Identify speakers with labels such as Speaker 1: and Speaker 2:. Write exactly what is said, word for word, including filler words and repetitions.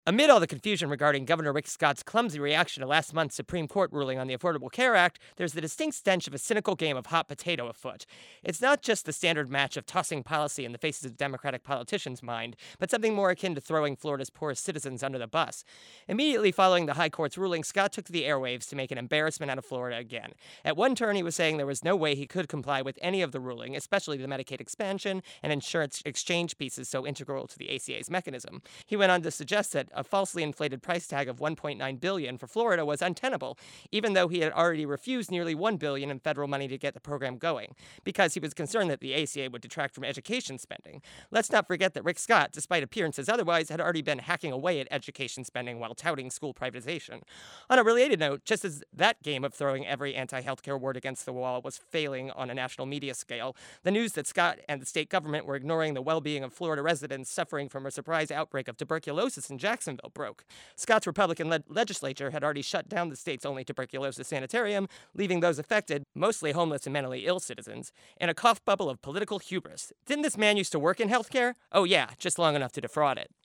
Speaker 1: Amid all the confusion regarding Governor Rick Scott's clumsy reaction to last month's Supreme Court ruling on the Affordable Care Act, there's the distinct stench of a cynical game of hot potato afoot. It's not just the standard match of tossing policy in the faces of Democratic politicians' mind, but something more akin to throwing Florida's poorest citizens under the bus. Immediately following the High Court's ruling, Scott took to the airwaves to make an embarrassment out of Florida again. At one turn, he was saying there was no way he could comply with any of the ruling, especially the Medicaid expansion and insurance exchange pieces so integral to the A C A's mechanism. He went on to suggest that a falsely inflated price tag of one point nine billion dollars for Florida was untenable, even though he had already refused nearly one billion dollars in federal money to get the program going, because he was concerned that the A C A would detract from education spending. Let's not forget that Rick Scott, despite appearances otherwise, had already been hacking away at education spending while touting school privatization. On a related note, just as that game of throwing every anti-healthcare word against the wall was failing on a national media scale, the news that Scott and the state government were ignoring the well-being of Florida residents suffering from a surprise outbreak of tuberculosis in Jacksonville broke. Scott's Republican-led legislature had already shut down the state's only tuberculosis sanitarium, leaving those affected, mostly homeless and mentally ill citizens, in a cough bubble of political hubris. Didn't this man used to work in healthcare? Oh yeah, just long enough to defraud it.